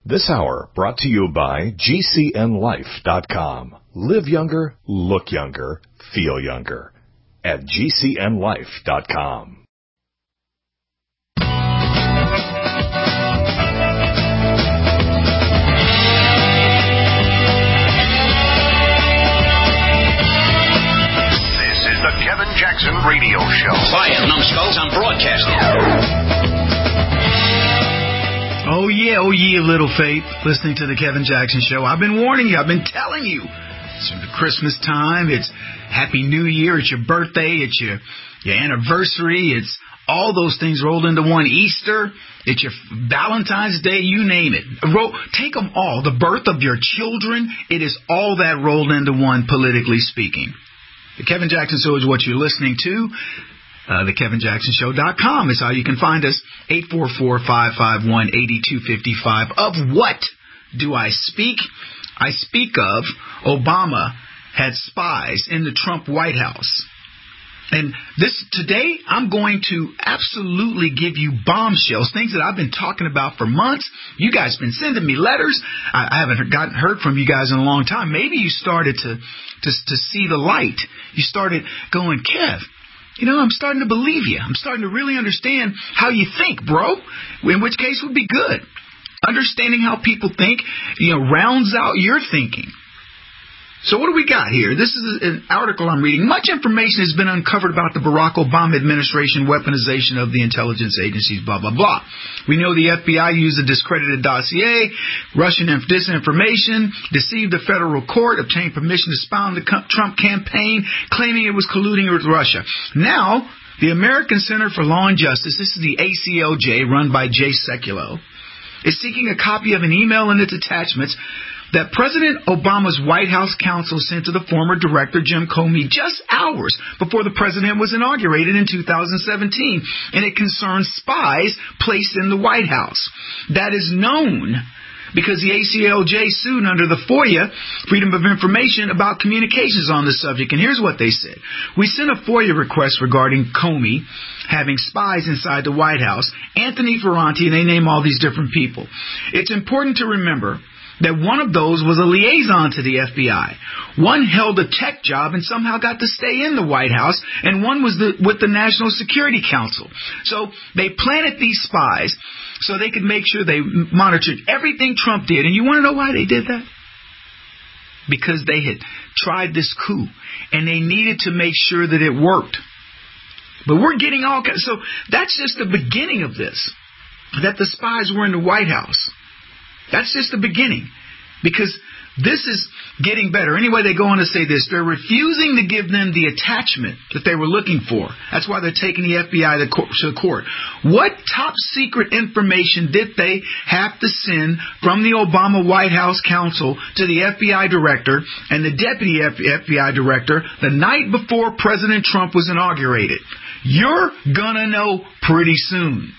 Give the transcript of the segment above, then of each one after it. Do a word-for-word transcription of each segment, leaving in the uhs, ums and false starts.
This hour brought to you by G C N life dot com. Live younger, look younger, feel younger at G C N life dot com. This is the Kevin Jackson Radio Show. Quiet, numbskulls, I'm broadcasting. Oh, yeah, oh, yeah, little faith, listening to the Kevin Jackson Show. I've been warning you. I've been telling you. It's the Christmas time. It's Happy New Year. It's your birthday. It's your, your anniversary. It's all those things rolled into one. Easter. It's your Valentine's Day. You name it. Ro- take them all. The birth of your children. It is all that rolled into one, politically speaking. The Kevin Jackson Show is what you're listening to. Uh, the Kevin Jackson Show dot com is how you can find us. eight four four, five five one, eight two five five. Of what do I speak? I speak of Obama had spies in the Trump White House. And this today, I'm going to absolutely give you bombshells, things that I've been talking about for months. You guys have been sending me letters. I, I haven't gotten heard from you guys in a long time. Maybe you started to, to, to see the light. You started going, Kev, you know, I'm starting to believe you. I'm starting to really understand how you think, bro. In which case would be good. Understanding how people think, you know, rounds out your thinking. So what do we got here? This is an article I'm reading. Much information has been uncovered about the Barack Obama administration weaponization of the intelligence agencies, blah, blah, blah. We know the F B I used a discredited dossier, Russian disinformation, deceived the federal court, obtained permission to spy on the Trump campaign, claiming it was colluding with Russia. Now, the American Center for Law and Justice, this is the A C L J, run by Jay Sekulow, is seeking a copy of an email and its attachments that President Obama's White House counsel sent to the former director, Jim Comey, just hours before the president was inaugurated in two thousand seventeen. And it concerns spies placed in the White House. That is known because the A C L J sued under the FOIA, Freedom of Information, about communications on the subject. And here's what they said. We sent a FOIA request regarding Comey having spies inside the White House, Anthony Ferranti, and they name all these different people. It's important to remember that one of those was a liaison to the F B I. One held a tech job and somehow got to stay in the White House, and one was the, with the National Security Council. So they planted these spies so they could make sure they monitored everything Trump did. And you want to know why they did that? Because they had tried this coup, and they needed to make sure that it worked. But we're getting all kinds. So that's just the beginning of this, that the spies were in the White House. That's just the beginning, because this is getting better. Anyway, they go on to say this. They're refusing to give them the attachment that they were looking for. That's why they're taking the F B I to court. What top secret information did they have to send from the Obama White House counsel to the F B I director and the deputy F B I director the night before President Trump was inaugurated? You're gonna know pretty soon.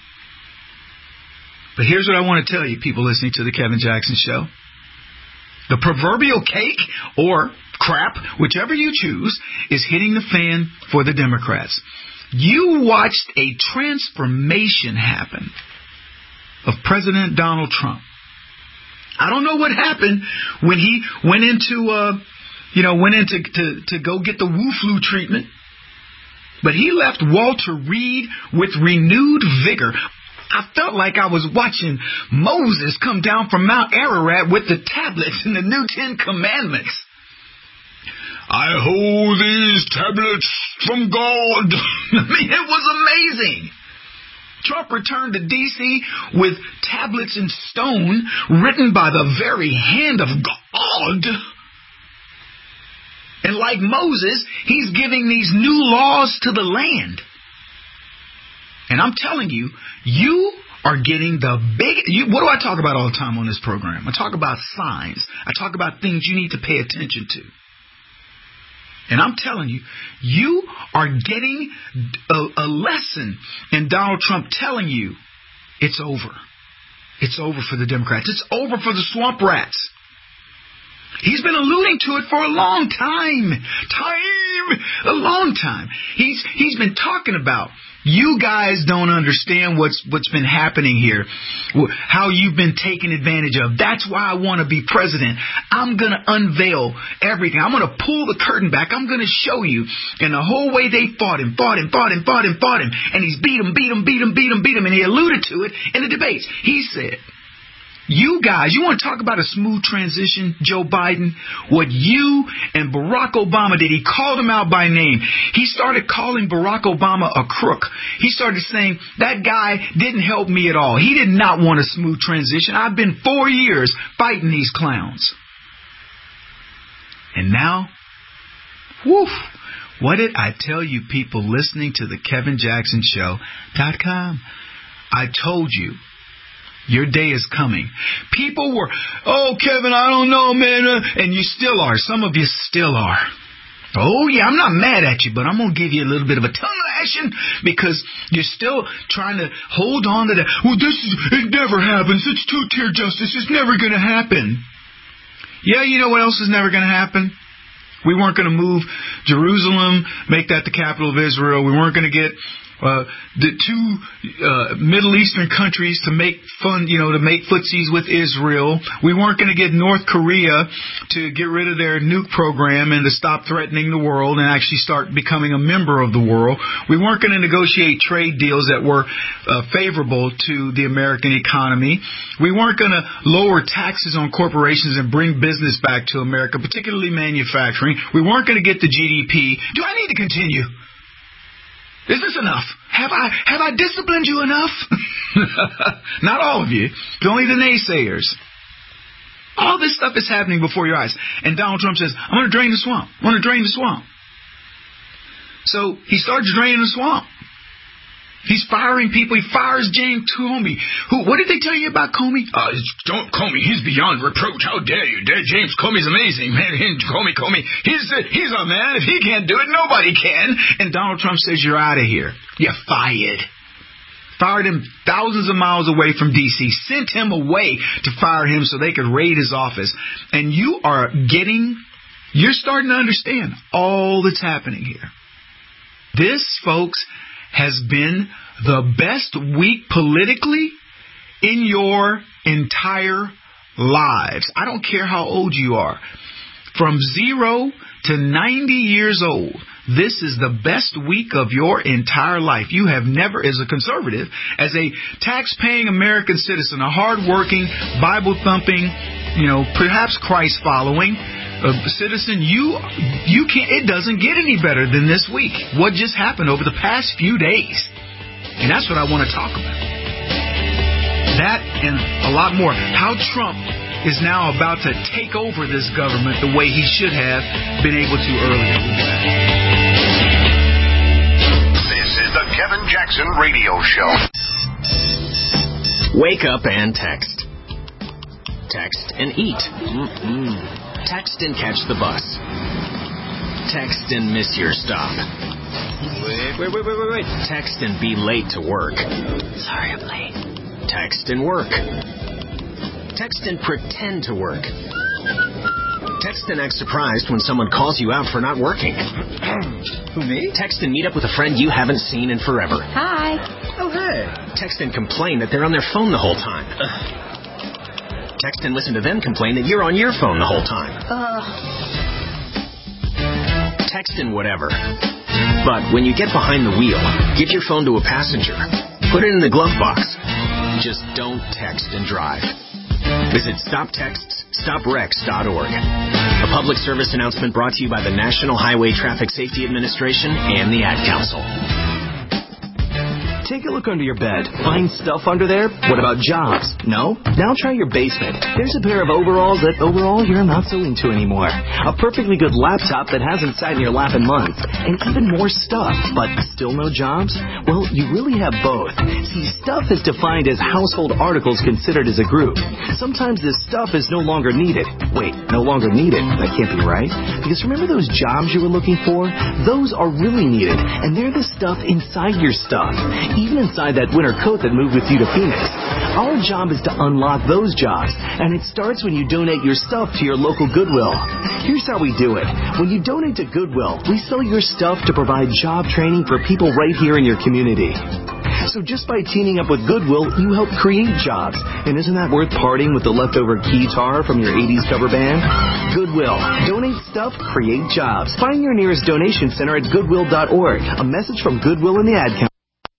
But here's what I want to tell you, people listening to the Kevin Jackson Show. The proverbial cake or crap, whichever you choose, is hitting the fan for the Democrats. You watched a transformation happen of President Donald Trump. I don't know what happened when he went into, uh, you know, went into to, to go get the Wu flu treatment. But he left Walter Reed with renewed vigor. I felt like I was watching Moses come down from Mount Ararat with the tablets and the new Ten Commandments. I hold these tablets from God. I mean, it was amazing. Trump returned to D C with tablets in stone written by the very hand of God. And like Moses, he's giving these new laws to the land. And I'm telling you, you are getting the big... You, what do I talk about all the time on this program? I talk about signs. I talk about things you need to pay attention to. And I'm telling you, you are getting a, a lesson in Donald Trump telling you it's over. It's over for the Democrats. It's over for the swamp rats. He's been alluding to it for a long time. Time! A long time. He's he's been talking about You guys don't understand what's what's been happening here, how you've been taken advantage of. That's why I want to be president. I'm going to unveil everything. I'm going to pull the curtain back. I'm going to show you. And the whole way they fought him, fought him, fought him, fought him, fought him. And he's beat him, beat him, beat him, beat him, beat him. And he alluded to it in the debates. He said, you guys, you want to talk about a smooth transition, Joe Biden? What you and Barack Obama did, he called him out by name. He started calling Barack Obama a crook. He started saying, that guy didn't help me at all. He did not want a smooth transition. I've been four years fighting these clowns. And now, woof, what did I tell you people listening to the Kevin Jackson Show dot com? I told you. Your day is coming. People were, oh, Kevin, I don't know, man. Uh, and you still are. Some of you still are. Oh, yeah, I'm not mad at you, but I'm going to give you a little bit of a tongue lashing because you're still trying to hold on to that. Well, this is, it never happens. It's two-tier justice. It's never going to happen. Yeah, you know what else is never going to happen? We weren't going to move Jerusalem, make that the capital of Israel. We weren't going to get Uh, the two uh, Middle Eastern countries to make fun, you know, to make footsies with Israel. We weren't going to get North Korea to get rid of their nuke program and to stop threatening the world and actually start becoming a member of the world. We weren't going to negotiate trade deals that were uh, favorable to the American economy. We weren't going to lower taxes on corporations and bring business back to America, particularly manufacturing. We weren't going to get the G D P. Do I need to continue? Is this enough? Have I have I disciplined you enough? Not all of you. It's only the naysayers. All this stuff is happening before your eyes. And Donald Trump says, I'm going to drain the swamp. I'm going to drain the swamp. So he starts draining the swamp. He's firing people. He fires James Comey. Who? What did they tell you about Comey? Uh, don't Comey. He's beyond reproach. How dare you? James Comey's amazing, man. Comey, Comey. He's a, he's a man. If he can't do it, nobody can. And Donald Trump says, you're out of here. You're fired. Fired him thousands of miles away from D C. Sent him away to fire him so they could raid his office. And you are getting, you're starting to understand all that's happening here. This, folks, has been the best week politically in your entire lives. I don't care how old you are. From zero to ninety years old, this is the best week of your entire life. You have never, as a conservative, as a tax-paying American citizen, a hard-working, Bible-thumping, you know, perhaps Christ-following a citizen, you you can't. It doesn't get any better than this week. What just happened over the past few days, and that's what I want to talk about. That and a lot more. How Trump is now about to take over this government the way he should have been able to earlier. This is the Kevin Jackson Radio Show. Wake up and text. Text and eat. Mm-mm. Text and catch the bus. Text and miss your stop. Wait, wait, wait, wait, wait, wait. Text and be late to work. Sorry, I'm late. Text and work. Text and pretend to work. Text and act surprised when someone calls you out for not working. Who, me? Text and meet up with a friend you haven't seen in forever. Hi. Oh, hey. Text and complain that they're on their phone the whole time. Text and listen to them complain that you're on your phone the whole time. Uh. Text and whatever. But when you get behind the wheel, give your phone to a passenger. Put it in the glove box. Just don't text and drive. Visit stop texts stop wrecks dot org. A public service announcement brought to you by the National Highway Traffic Safety Administration and the Ad Council. Take a look under your bed. Find stuff under there? What about jobs? No? Now try your basement. There's a pair of overalls that overall you're not so into anymore. A perfectly good laptop that hasn't sat in your lap in months. And even more stuff, but still no jobs? Well, you really have both. See, stuff is defined as household articles considered as a group. Sometimes this stuff is no longer needed. Wait, no longer needed? That can't be right. Because remember those jobs you were looking for? Those are really needed, and they're the stuff inside your stuff. even inside that winter coat that moved with you to Phoenix. Our job is to unlock those jobs, and it starts when you donate your stuff to your local Goodwill. Here's how we do it. When you donate to Goodwill, we sell your stuff to provide job training for people right here in your community. So just by teaming up with Goodwill, you help create jobs. And isn't that worth parting with the leftover guitar from your eighties cover band? Goodwill. Donate stuff, create jobs. Find your nearest donation center at goodwill dot org. A message from Goodwill in the ad count.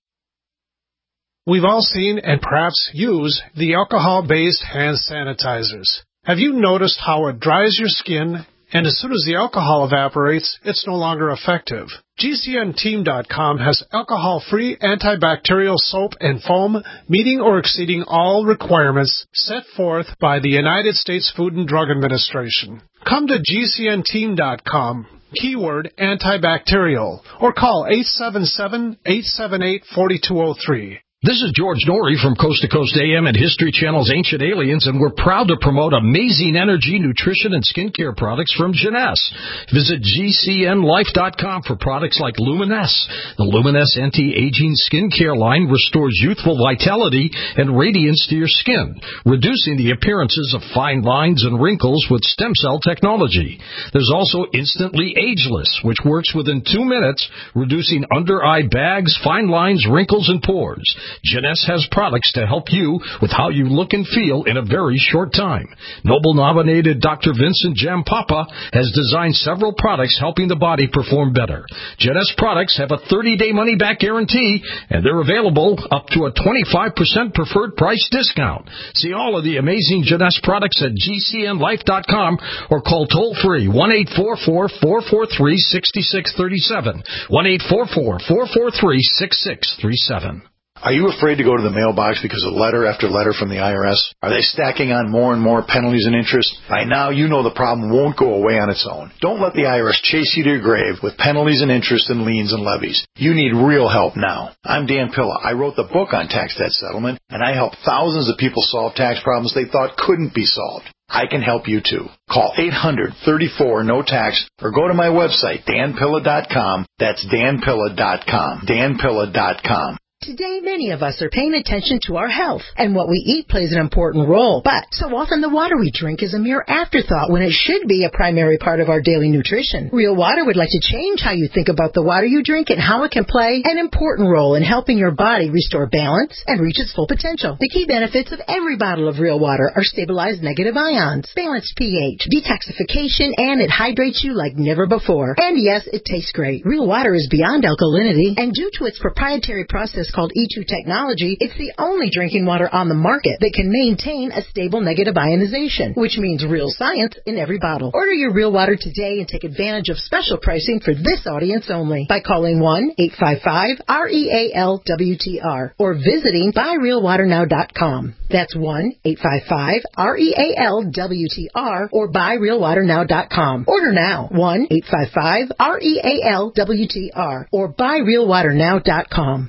We've all seen and perhaps use the alcohol-based hand sanitizers. Have you noticed how it dries your skin, and as soon as the alcohol evaporates, it's no longer effective? G C N team dot com has alcohol-free antibacterial soap and foam meeting or exceeding all requirements set forth by the United States Food and Drug Administration. Come to G C N team dot com, keyword antibacterial, or call eight seven seven, eight seven eight, four two zero three. This is George Norrie from Coast to Coast A M and History Channel's Ancient Aliens, and we're proud to promote amazing energy, nutrition, and skincare products from Jeunesse. Visit G C N life dot com for products like Luminesse. The Luminesse anti-aging skincare line restores youthful vitality and radiance to your skin, reducing the appearances of fine lines and wrinkles with stem cell technology. There's also Instantly Ageless, which works within two minutes, reducing under-eye bags, fine lines, wrinkles, and pores. Jeunesse has products to help you with how you look and feel in a very short time. Nobel-nominated Doctor Vincent Jampapa has designed several products helping the body perform better. Jeunesse products have a thirty-day money-back guarantee, and they're available up to a twenty-five percent preferred price discount. See all of the amazing Jeunesse products at G C N life dot com or call toll-free one eight four four, four four three, six six three seven, one eight four four, four four three, six six three seven. Are you afraid to go to the mailbox because of letter after letter from the I R S? Are they stacking on more and more penalties and interest? By now, you know the problem won't go away on its own. Don't let the I R S chase you to your grave with penalties and interest and liens and levies. You need real help now. I'm Dan Pilla. I wrote the book on tax debt settlement, and I help thousands of people solve tax problems they thought couldn't be solved. I can help you too. Call eight hundred, thirty-four, no tax or go to my website, dan pilla dot com. That's dan pilla dot com. dan pilla dot com. Today, many of us are paying attention to our health, and what we eat plays an important role. But so often the water we drink is a mere afterthought when it should be a primary part of our daily nutrition. Real Water would like to change how you think about the water you drink and how it can play an important role in helping your body restore balance and reach its full potential. The key benefits of every bottle of Real Water are stabilized negative ions, balanced pH, detoxification, and it hydrates you like never before. And yes, it tastes great. Real Water is beyond alkalinity, and due to its proprietary process called E two technology, it's the only drinking water on the market that can maintain a stable negative ionization, which means real science in every bottle. Order your Real Water today and take advantage of special pricing for this audience only by calling one eight five five, R E A L W T R or visiting buy real water now dot com. That's one eight five five, R E A L W T R or buy real water now dot com. Order now, one eight five five, R E A L W T R or buy real water now dot com.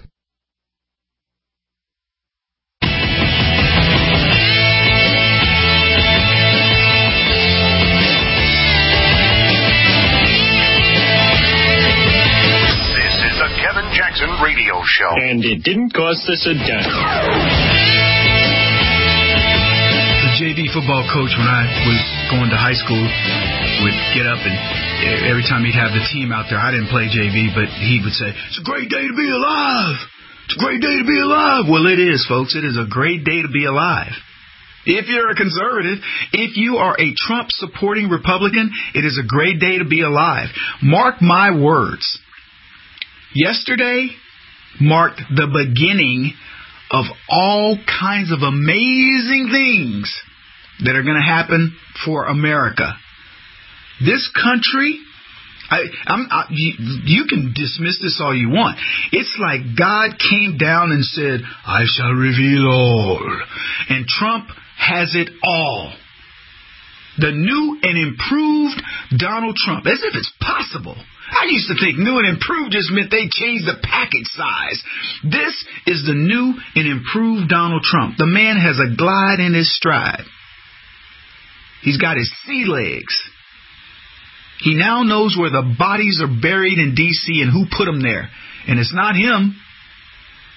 Kevin Jackson Radio Show. And it didn't cost us a dime. The J V football coach, when I was going to high school, would get up and every time he'd have the team out there, I didn't play J V, but he would say, "It's a great day to be alive. It's a great day to be alive." Well, it is, folks. It is a great day to be alive. If you're a conservative, if you are a Trump-supporting Republican, it is a great day to be alive. Mark my words. Yesterday marked the beginning of all kinds of amazing things that are going to happen for America. This country, I, I'm, I, you, you can dismiss this all you want. It's like God came down and said, "I shall reveal all." And Trump has it all. The new and improved Donald Trump, as if it's possible. I used to think new and improved just meant they changed the package size. This is the new and improved Donald Trump. The man has a glide in his stride. He's got his sea legs. He now knows where the bodies are buried in D C and who put them there. And it's not him.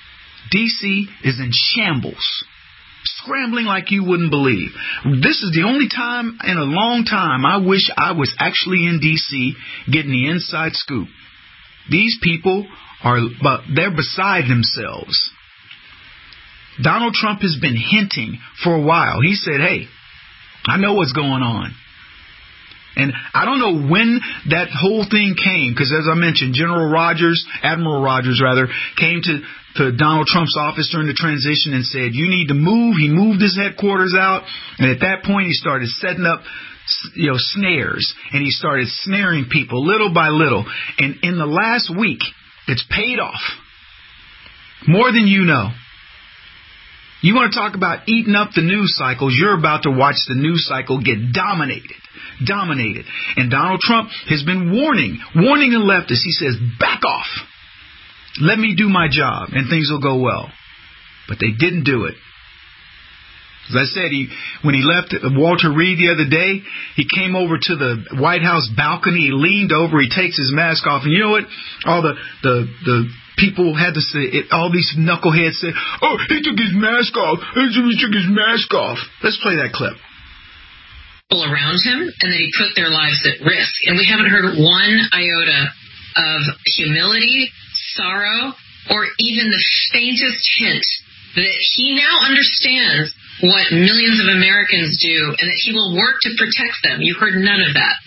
D C is in shambles. Scrambling like you wouldn't believe. This is the only time in a long time I wish I was actually in D C getting the inside scoop. These people are, they're beside themselves. Donald Trump has been hinting for a while. He said, hey, I know what's going on. And I don't know when that whole thing came, because as I mentioned, General Rogers, Admiral Rogers rather, came to, to Donald Trump's office during the transition and said, you need to move. He moved his headquarters out. And at that point, he started setting up, you know, snares. And he started snaring people little by little. And in the last week, it's paid off. More than you know. You want to talk about eating up the news cycles, you're about to watch the news cycle get dominated. Dominated. And Donald Trump has been warning, warning the leftists. He says, back off. Let me do my job and things will go well. But they didn't do it. As I said, he when he left Walter Reed the other day, he came over to the White House balcony, he leaned over, he takes his mask off, and you know what? All the the, the people had to say, it, all these knuckleheads said, oh, he took his mask off, he took his mask off. Let's play that clip. Around him, and that he put their lives at risk. And we haven't heard one iota of humility, sorrow, or even the faintest hint that he now understands what millions of Americans do and that he will work to protect them. You heard none of that.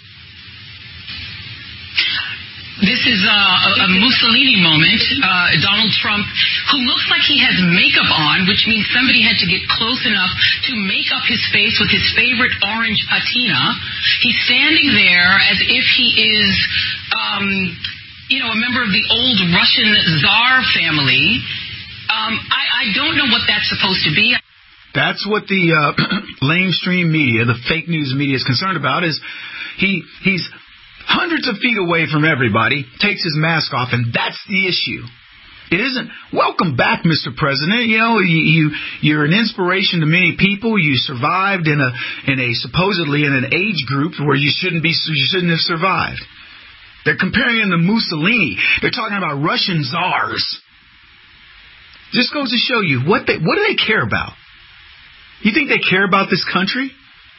This is uh, a Mussolini moment. Uh, Donald Trump, who looks like he has makeup on, which means somebody had to get close enough to make up his face with his favorite orange patina. He's standing there as if he is, um, you know, a member of the old Russian Tsar family. Um, I, I don't know what that's supposed to be. That's what the uh, lamestream media, the fake news media, is concerned about. Is he? He's hundreds of feet away from everybody, takes his mask off, and that's the issue. It isn't, welcome back, Mister President. You know, you, you you're an inspiration to many people. You survived in a in a supposedly in an age group where you shouldn't be. You shouldn't have survived. They're comparing him to Mussolini. They're talking about Russian czars. Just goes to show you what they what do they care about? You think they care about this country?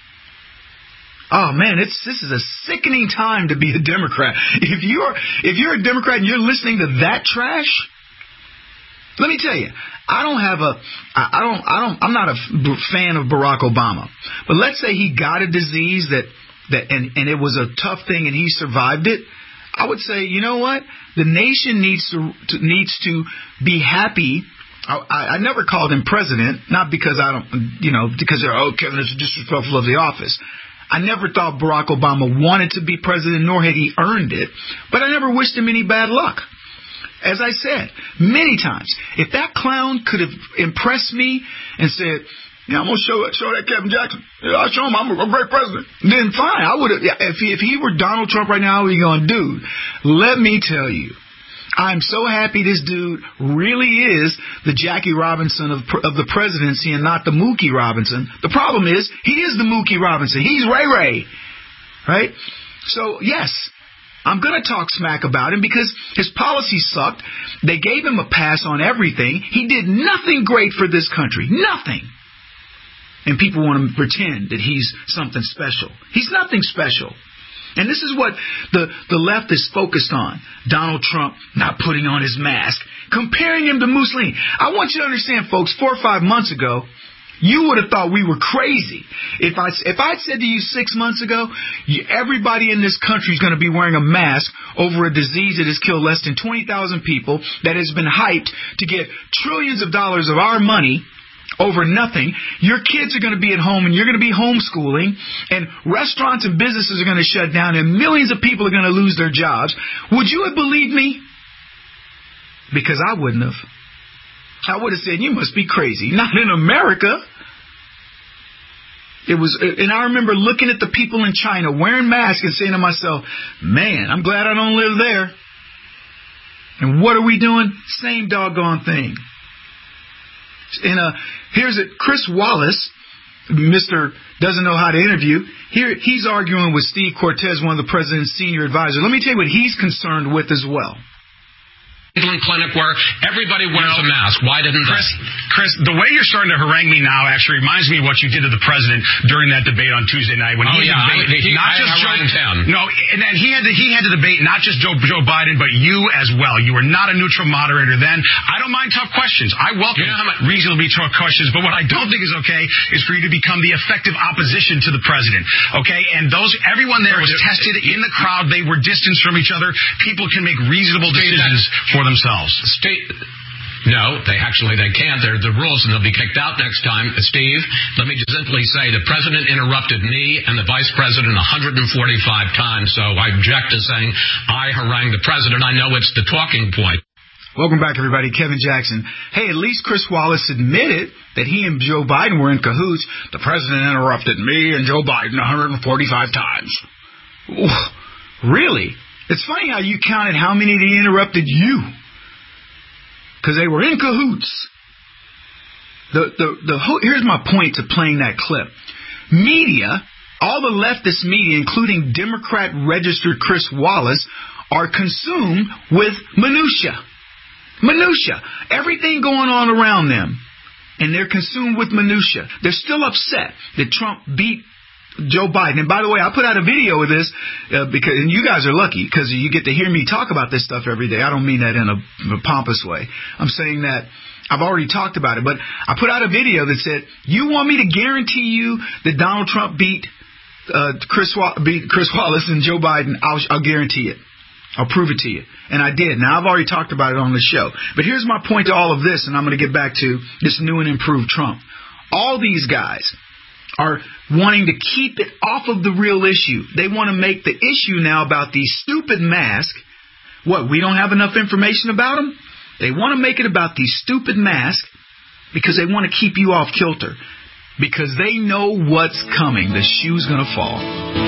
Oh man, it's this is a sickening time to be a Democrat. If you're if you're a Democrat and you're listening to that trash, let me tell you, I don't have a I don't I don't I'm not a fan of Barack Obama. But let's say he got a disease that that and, and it was a tough thing and he survived it. I would say, you know what? The nation needs to, to needs to be happy. I, I never called him president, not because I don't, you know, because they're, oh, Kevin is disrespectful of the office. I never thought Barack Obama wanted to be president, nor had he earned it, but I never wished him any bad luck. As I said many times, if that clown could have impressed me and said, yeah, I'm going to show, show that Kevin Jackson. Yeah, I'll show him I'm a, a great president. Then fine, I would have, if he, if he were Donald Trump right now, I would be going, dude, let me tell you, I'm so happy this dude really is the Jackie Robinson of, of the presidency and not the Mookie Robinson. The problem is he is the Mookie Robinson. He's Ray Ray, right? So, yes, I'm going to talk smack about him because his policy sucked. They gave him a pass on everything. He did nothing great for this country. Nothing. And people want to pretend that he's something special. He's nothing special. And this is what the, the left is focused on. Donald Trump not putting on his mask, comparing him to Mussolini. I want you to understand, folks, four or five months ago, you would have thought we were crazy. If I if I said to you six months ago, you, everybody in this country is going to be wearing a mask over a disease that has killed less than twenty thousand people, that has been hyped to get trillions of dollars of our money over nothing. Your kids are going to be at home and you're going to be homeschooling, and restaurants and businesses are going to shut down and millions of people are going to lose their jobs. Would you have believed me? Because I wouldn't have. I would have said, you must be crazy. Not in America. It was, and I remember looking at the people in China wearing masks and saying to myself, man, I'm glad I don't live there. And what are we doing? Same doggone thing. And uh, here's it. Chris Wallace, Mister doesn't know how to interview. Here he's arguing with Steve Cortez, one of the president's senior advisors. Let me tell you what he's concerned with as well. Cleveland Clinic where everybody wears you know, a mask. Why didn't Chris, they? Chris, the way you're starting to harangue me now actually reminds me of what you did to the president during that debate on Tuesday night when oh, he yeah, debated I, he, not I just Joe him. No, and then he had to he had to debate not just Joe Joe Biden but you as well. You were not a neutral moderator then. I don't mind tough questions. I welcome you know reasonably tough questions, but what I don't think is okay is for you to become the effective opposition to the president. Okay, and those everyone there was tested in the crowd. They were distanced from each other. People can make reasonable decisions for themselves. State, no, they actually they can't. They're the rules, and they'll be kicked out next time. Steve, let me just simply say the president interrupted me and the vice president one hundred forty-five times, so I object to saying I harangued the president. I know it's the talking point. Welcome back, everybody. Kevin Jackson. Hey, at least Chris Wallace admitted that he and Joe Biden were in cahoots. The president interrupted me and Joe Biden one hundred forty-five times. Ooh, really? It's funny how you counted how many they interrupted you. Because they were in cahoots. The, the, the, here's my point to playing that clip. Media, all the leftist media, including Democrat registered Chris Wallace, are consumed with minutia. Minutia. Everything going on around them. And they're consumed with minutia. They're still upset that Trump beat Joe Biden. And by the way, I put out a video of this uh, because, and you guys are lucky because you get to hear me talk about this stuff every day. I don't mean that in a, a pompous way. I'm saying that I've already talked about it, but I put out a video that said, you want me to guarantee you that Donald Trump beat uh, Chris Wa- beat Chris Wallace and Joe Biden? I'll, I'll guarantee it. I'll prove it to you. And I did. Now, I've already talked about it on the show. But here's my point to all of this, and I'm going to get back to this new and improved Trump. All these guys are wanting to keep it off of the real issue. They want to make the issue now about these stupid masks. What, we don't have enough information about them? They want to make it about these stupid masks because they want to keep you off kilter. Because they know what's coming. The shoe's going to fall.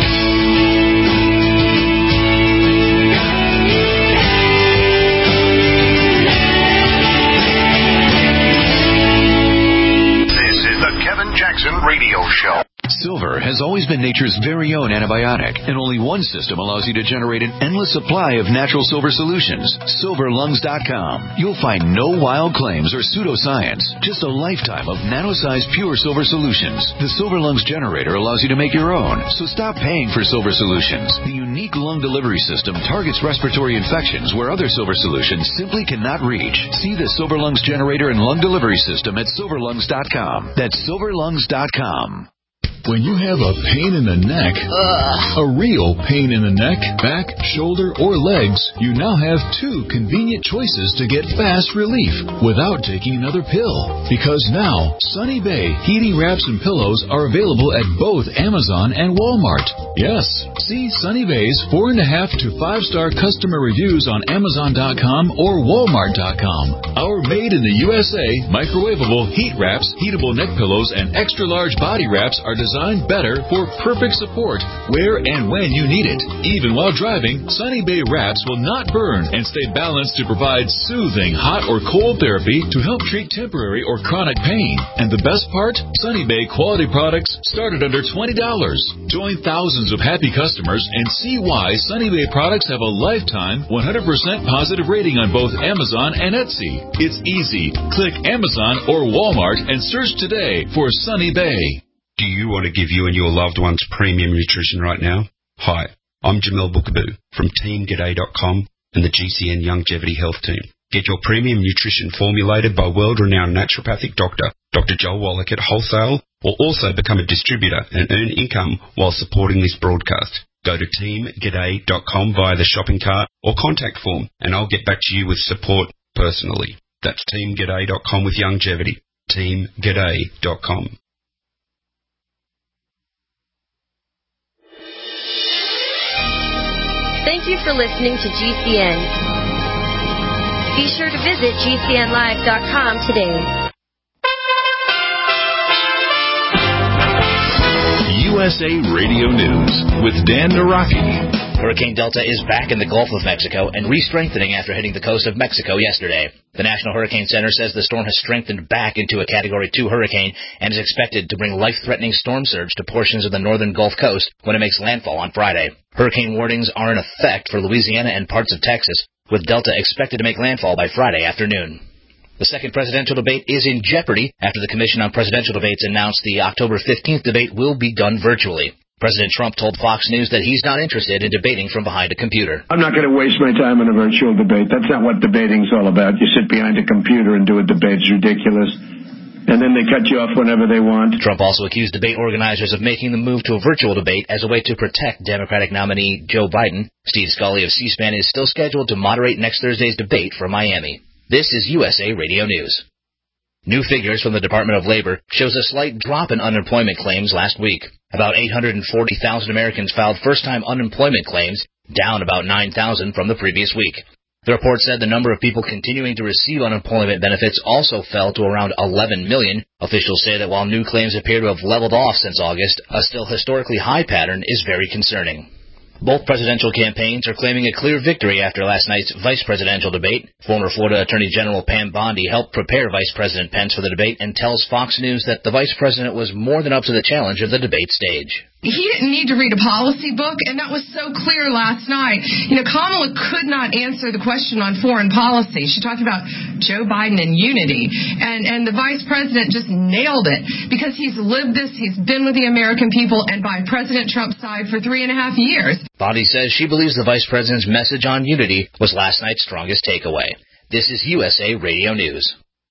Jackson Radio Show. Silver has always been nature's very own antibiotic, and only one system allows you to generate an endless supply of natural silver solutions. silver lungs dot com. You'll find no wild claims or pseudoscience, just a lifetime of nano-sized pure silver solutions. The Silver Lungs generator allows you to make your own, so stop paying for silver solutions. The unique lung delivery system targets respiratory infections where other silver solutions simply cannot reach. See the Silver Lungs generator and lung delivery system at silver lungs dot com. That's silver lungs dot com. When you have a pain in the neck, Ugh. a real pain in the neck, back, shoulder, or legs, you now have two convenient choices to get fast relief without taking another pill. Because now, Sunny Bay heating wraps and pillows are available at both Amazon and Walmart. Yes, see Sunny Bay's four and a half to five star customer reviews on Amazon dot com or Walmart dot com. Our made in the U S A microwavable heat wraps, heatable neck pillows, and extra large body wraps are designed Designed better for perfect support where and when you need it. Even while driving, Sunny Bay wraps will not burn and stay balanced to provide soothing hot or cold therapy to help treat temporary or chronic pain. And the best part? Sunny Bay quality products start at under twenty dollars. Join thousands of happy customers and see why Sunny Bay products have a lifetime one hundred percent positive rating on both Amazon and Etsy. It's easy. Click Amazon or Walmart and search today for Sunny Bay. Do you want to give you and your loved ones premium nutrition right now? Hi, I'm Jamel Bookaboo from Team G'day dot com and the G C N Longevity Health Team. Get your premium nutrition formulated by world-renowned naturopathic doctor, Doctor Joel Wallach at wholesale, or also become a distributor and earn income while supporting this broadcast. Go to Team G'day dot com via the shopping cart or contact form, and I'll get back to you with support personally. That's Team G'day dot com with longevity. Team G'day dot com. Thank you for listening to G C N. Be sure to visit G C N live dot com today. U S A Radio News with Dan Naraki. Hurricane Delta is back in the Gulf of Mexico and re-strengthening after hitting the coast of Mexico yesterday. The National Hurricane Center says the storm has strengthened back into a Category two hurricane and is expected to bring life-threatening storm surge to portions of the northern Gulf Coast when it makes landfall on Friday. Hurricane warnings are in effect for Louisiana and parts of Texas, with Delta expected to make landfall by Friday afternoon. The second presidential debate is in jeopardy after the Commission on Presidential Debates announced the October fifteenth debate will be done virtually. President Trump told Fox News that he's not interested in debating from behind a computer. I'm not going to waste my time on a virtual debate. That's not what debating's all about. You sit behind a computer and do a debate. It's ridiculous. And then they cut you off whenever they want. Trump also accused debate organizers of making the move to a virtual debate as a way to protect Democratic nominee Joe Biden. Steve Scully of C-SPAN is still scheduled to moderate next Thursday's debate from Miami. This is U S A Radio News. New figures from the Department of Labor shows a slight drop in unemployment claims last week. About eight hundred forty thousand Americans filed first-time unemployment claims, down about nine thousand from the previous week. The report said the number of people continuing to receive unemployment benefits also fell to around eleven million. Officials say that while new claims appear to have leveled off since August, a still historically high pattern is very concerning. Both presidential campaigns are claiming a clear victory after last night's vice presidential debate. Former Florida Attorney General Pam Bondi helped prepare Vice President Pence for the debate and tells Fox News that the vice president was more than up to the challenge of the debate stage. He didn't need to read a policy book, and that was so clear last night. You know, Kamala could not answer the question on foreign policy. She talked about Joe Biden and unity, and, and the vice president just nailed it because he's lived this, he's been with the American people and by President Trump's side for three and a half years. Bondi says she believes the vice president's message on unity was last night's strongest takeaway. This is U S A Radio News.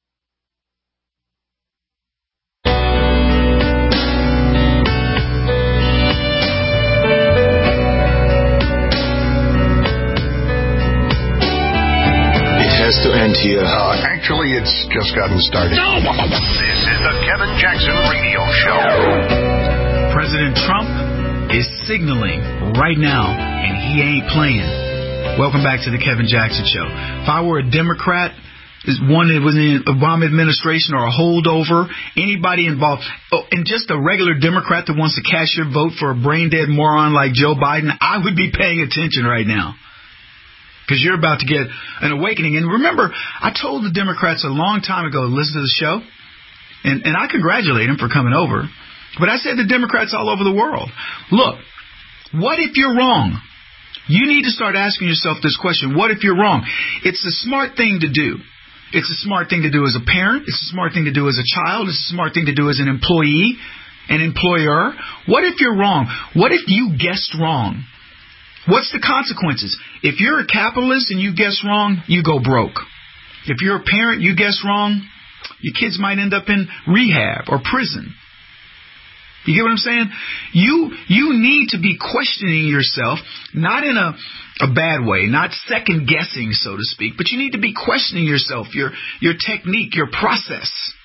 To end here. Uh, actually, it's just gotten started. This is the Kevin Jackson Radio Show. President Trump is signaling right now, and he ain't playing. Welcome back to the Kevin Jackson Show. If I were a Democrat, one that was in the Obama administration or a holdover, anybody involved, oh, and just a regular Democrat that wants to cast your vote for a brain-dead moron like Joe Biden, I would be paying attention right now. Because you're about to get an awakening. And remember, I told the Democrats a long time ago to listen to the show, and, and I congratulate them for coming over. But I said to Democrats all over the world, look, what if you're wrong? You need to start asking yourself this question, what if you're wrong? It's a smart thing to do. It's a smart thing to do as a parent. It's a smart thing to do as a child. It's a smart thing to do as an employee, an employer. What if you're wrong? What if you guessed wrong? What's the consequences? If you're a capitalist and you guess wrong, you go broke. If you're a parent, you guess wrong, your kids might end up in rehab or prison. You get what I'm saying? You you need to be questioning yourself, not in a, a bad way, not second guessing, so to speak, but you need to be questioning yourself, your your technique, your process.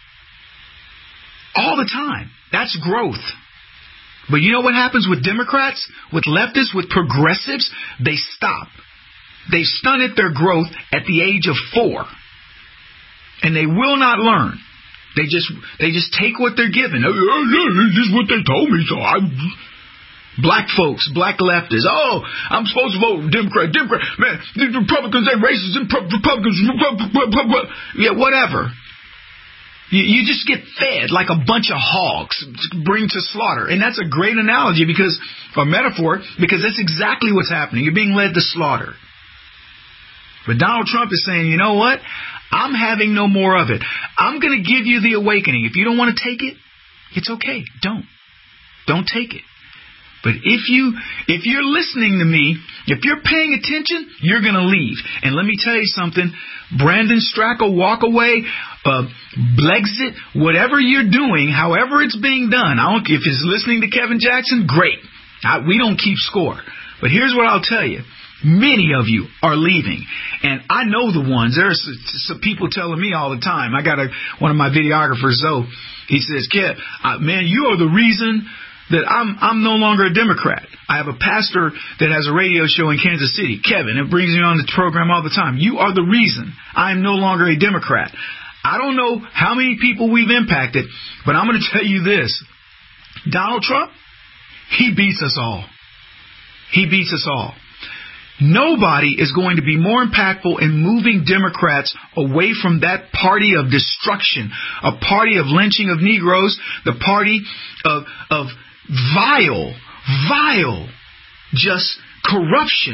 All the time. That's growth. But you know what happens with Democrats, with leftists, with progressives? They stop. They stunted their growth at the age of four. And they will not learn. They just they just take what they're given. This is what they told me, so I... Black folks, black leftists. Oh, I'm supposed to vote Democrat. Democrat. Man, the Republicans ain't racist. Republicans... Yeah, whatever. You, you just get fed like a bunch of hogs, bring to slaughter. And that's a great analogy because, or metaphor, because that's exactly what's happening. You're being led to slaughter. But Donald Trump is saying, you know what? I'm having no more of it. I'm going to give you the awakening. If you don't want to take it, it's okay. Don't. Don't take it. But if you, if you're listening to me, if you're paying attention, you're going to leave. And let me tell you something. Brandon Straka, walk away, uh, Blexit, whatever you're doing, however it's being done. I don't, if it's listening to Kevin Jackson, great. I, we don't keep score. But here's what I'll tell you. Many of you are leaving. And I know the ones. There's some people telling me all the time. I got a, one of my videographers, Zoe. He says, Kev, uh, man, you are the reason that I'm I'm no longer a Democrat. I have a pastor that has a radio show in Kansas City. Kevin, it brings me on the program all the time. You are the reason I am no longer a Democrat. I don't know how many people we've impacted, but I'm going to tell you this. Donald Trump, he beats us all. He beats us all. Nobody is going to be more impactful in moving Democrats away from that party of destruction, a party of lynching of Negroes, the party of of vile, vile, just corruption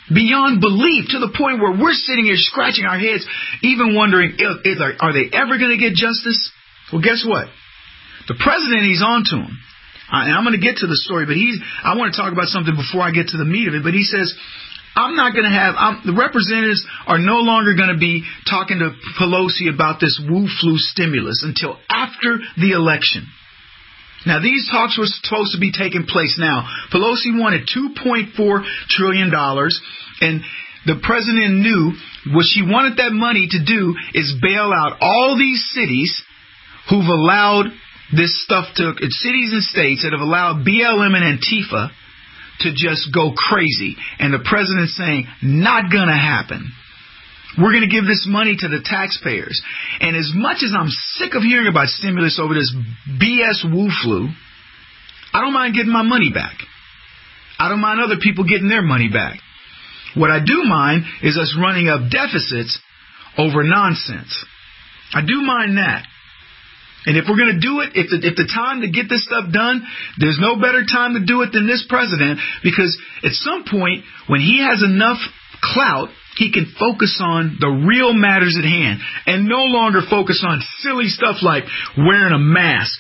beyond belief, to the point where we're sitting here scratching our heads, even wondering, are they ever going to get justice? Well, guess what? The president, he's on to him. And I'm going to get to the story, but he's, I want to talk about something before I get to the meat of it. But he says, I'm not going to have, I'm, the representatives are no longer going to be talking to Pelosi about this Wu-flu stimulus until after the election. Now, these talks were supposed to be taking place now. Pelosi wanted two point four trillion dollars, and the president knew what she wanted that money to do is bail out all these cities who've allowed this stuff to, cities and states that have allowed B L M and Antifa to just go crazy. And the president's saying, not going to happen. We're going to give this money to the taxpayers. And as much as I'm sick of hearing about stimulus over this B S Wu-flu, I don't mind getting my money back. I don't mind other people getting their money back. What I do mind is us running up deficits over nonsense. I do mind that. And if we're going to do it, if the, if the time to get this stuff done, there's no better time to do it than this president, because at some point, when he has enough clout, he can focus on the real matters at hand and no longer focus on silly stuff like wearing a mask.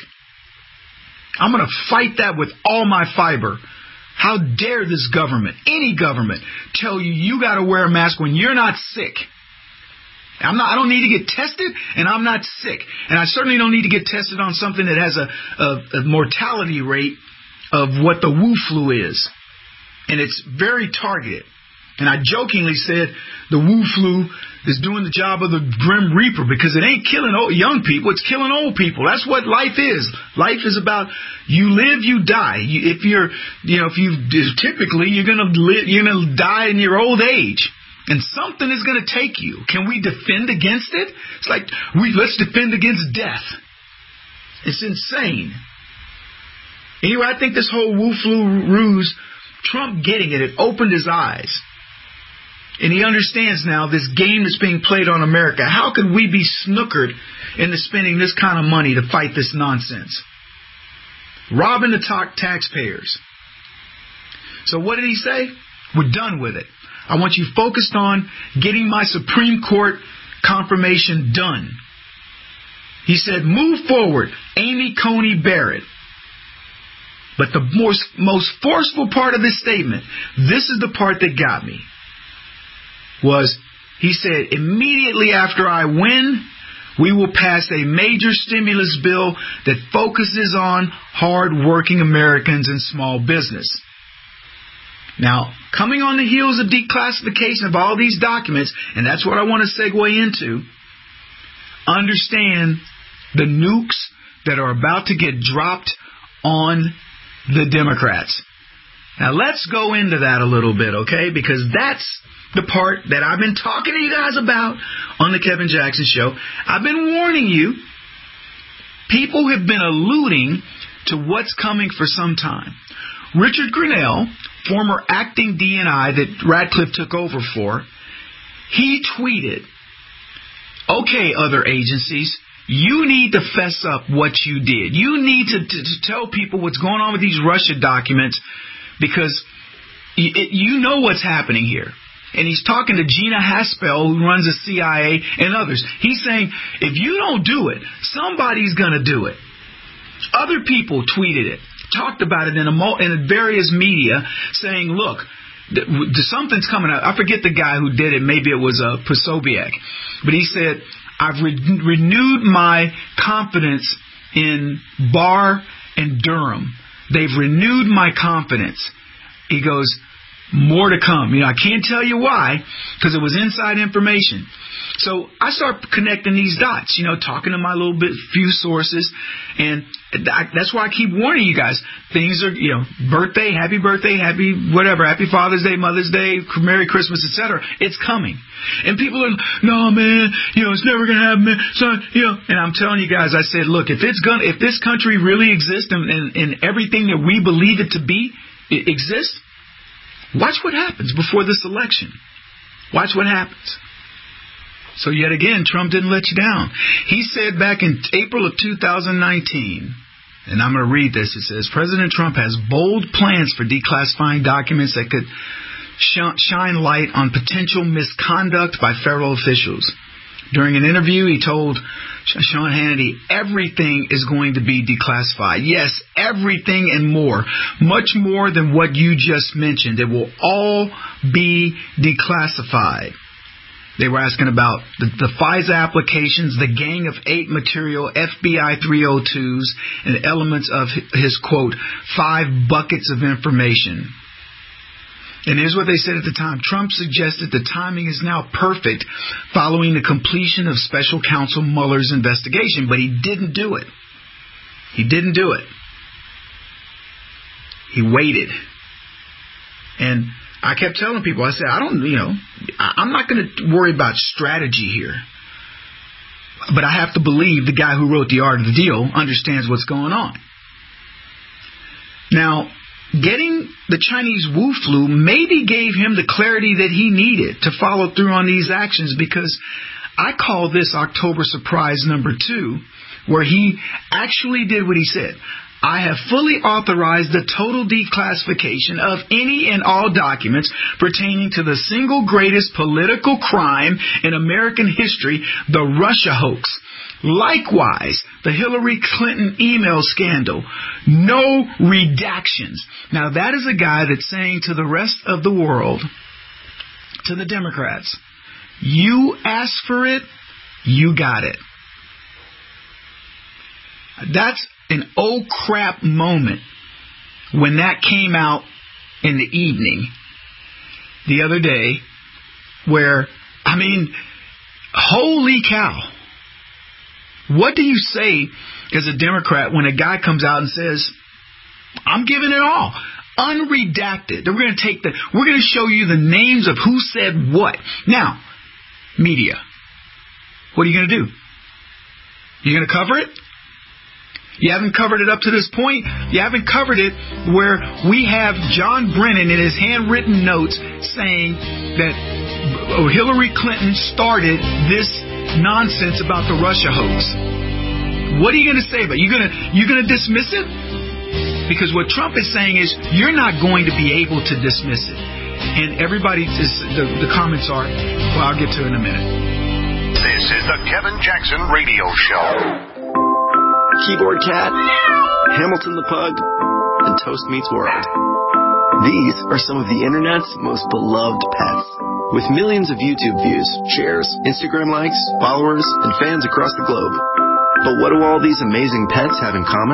I'm going to fight that with all my fiber. How dare this government, any government, tell you you got to wear a mask when you're not sick? I'm not, I don't need to get tested, and I'm not sick. And I certainly don't need to get tested on something that has a, a, a mortality rate of what the Wu-flu is. And it's very targeted. And I jokingly said the Wu-flu is doing the job of the Grim Reaper, because it ain't killing old, young people, it's killing old people. That's what life is. Life is about you live, you die. You, if you're, you know, if you typically you're gonna live, you're gonna die in your old age. And something is going to take you. Can we defend against it? It's like, we let's defend against death. It's insane. Anyway, I think this whole Wu-flu ruse, Trump getting it, it opened his eyes. And he understands now this game that's being played on America. How could we be snookered into spending this kind of money to fight this nonsense? Robbing the taxpayers. So what did he say? We're done with it. I want you focused on getting my Supreme Court confirmation done. He said, move forward, Amy Coney Barrett. But the most, most forceful part of this statement, this is the part that got me, was he said, immediately after I win, we will pass a major stimulus bill that focuses on hard-working Americans and small business. Now, coming on the heels of declassification of all these documents, and that's what I want to segue into, understand the nukes that are about to get dropped on the Democrats. Now, let's go into that a little bit, okay? Because that's the part that I've been talking to you guys about on the Kevin Jackson Show. I've been warning you. People have been alluding to what's coming for some time. Richard Grenell, former acting D N I that Radcliffe took over for, he tweeted, okay, other agencies, you need to fess up what you did. You need to, to, to tell people what's going on with these Russia documents, because y- it, you know what's happening here. And he's talking to Gina Haspel, who runs the C I A, and others. He's saying, if you don't do it, somebody's going to do it. Other people tweeted it, talked about it in, a, in various media, saying, look, th- something's coming out. I forget the guy who did it. Maybe it was uh, Posobiec. But he said, I've re- renewed my confidence in Barr and Durham. They've renewed my confidence. He goes, more to come. You know, I can't tell you why, because it was inside information. So I start connecting these dots, you know, talking to my little bit, few sources, and that's why I keep warning you guys. Things are, you know, birthday, happy birthday, happy whatever, happy Father's Day, Mother's Day, Merry Christmas, et cetera. It's coming, and people are, no man, you know, it's never gonna happen, so you know. And I'm telling you guys, I said, look, if it's gonna, if this country really exists and, and, and everything that we believe it to be it exists, watch what happens before this election. Watch what happens. So yet again, Trump didn't let you down. He said back in April of two thousand nineteen, and I'm going to read this. It says, President Trump has bold plans for declassifying documents that could shine light on potential misconduct by federal officials. During an interview, he told Sean Hannity, everything is going to be declassified. Yes, everything and more. Much more than what you just mentioned. It will all be declassified. They were asking about the, the FISA applications, the Gang of Eight material, F B I three oh twos, and elements of his, quote, five buckets of information. And here's what they said at the time. Trump suggested the timing is now perfect following the completion of Special Counsel Mueller's investigation, but he didn't do it. He didn't do it. He waited. And I kept telling people, I said, I don't, you know, I'm not going to worry about strategy here. But I have to believe the guy who wrote The Art of the Deal understands what's going on. Now, getting the Chinese Wu flu maybe gave him the clarity that he needed to follow through on these actions, because I call this October surprise number two, where he actually did what he said. I have fully authorized the total declassification of any and all documents pertaining to the single greatest political crime in American history, the Russia hoax. Likewise, the Hillary Clinton email scandal. No redactions. Now, that is a guy that's saying to the rest of the world, to the Democrats, you asked for it, you got it. That's an oh crap moment when that came out in the evening the other day, where, I mean, holy cow. What do you say as a Democrat when a guy comes out and says, I'm giving it all, unredacted. We're going to take the, we're going to show you the names of who said what. Now, media, what are you going to do? You're going to cover it? You haven't covered it up to this point. You haven't covered it where we have John Brennan in his handwritten notes saying that Hillary Clinton started this nonsense about the Russia hoax. What are you going to say about it? You going to you going to dismiss it? Because what Trump is saying is you're not going to be able to dismiss it. And everybody, just, the, the comments are, well, I'll get to it in a minute. This is the Kevin Jackson Radio Show. Keyboard Cat, Hamilton the Pug, and Toast Meets World. These are some of the internet's most beloved pets. With millions of YouTube views, shares, Instagram likes, followers, and fans across the globe. But what do all these amazing pets have in common?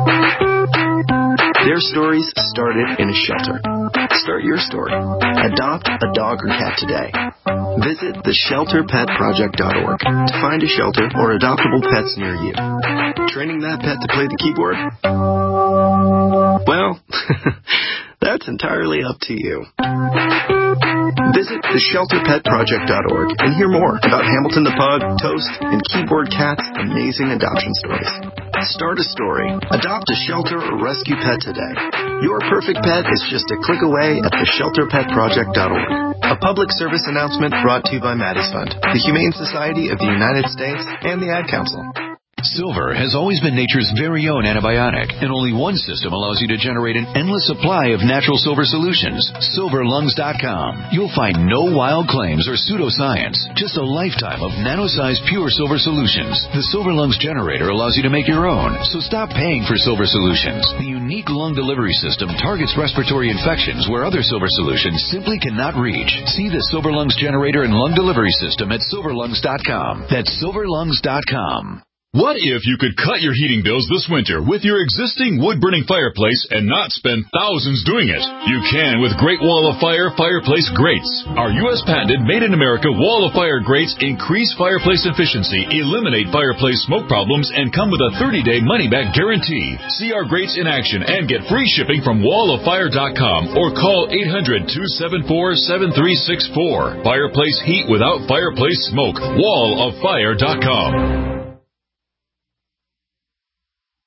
Their stories started in a shelter. Start your story. Adopt a dog or cat today. Visit the shelter pet project dot org to find a shelter or adoptable pets near you. Training that pet to play the keyboard? Well, that's entirely up to you. Visit the shelter pet project dot org and hear more about Hamilton the Pug, Toast, and Keyboard Cat's amazing adoption stories. Start a story. Adopt a shelter or rescue pet today. Your perfect pet is just a click away at the shelter pet project dot org. A public service announcement brought to you by Maddie's Fund, the Humane Society of the United States, and the Ad Council. Silver has always been nature's very own antibiotic, and only one system allows you to generate an endless supply of natural silver solutions. silver lungs dot com. You'll find no wild claims or pseudoscience, just a lifetime of nano-sized pure silver solutions. The Silver Lungs generator allows you to make your own, so stop paying for silver solutions. The unique lung delivery system targets respiratory infections where other silver solutions simply cannot reach. See the Silver Lungs generator and lung delivery system at silver lungs dot com. That's silver lungs dot com. What if you could cut your heating bills this winter with your existing wood-burning fireplace and not spend thousands doing it? You can with Great Wall of Fire Fireplace Grates. Our U S patented made-in-America Wall of Fire grates increase fireplace efficiency, eliminate fireplace smoke problems, and come with a thirty-day money-back guarantee. See our grates in action and get free shipping from wall of fire dot com or call eight hundred, two seven four, seven three six four. Fireplace heat without fireplace smoke. wall of fire dot com.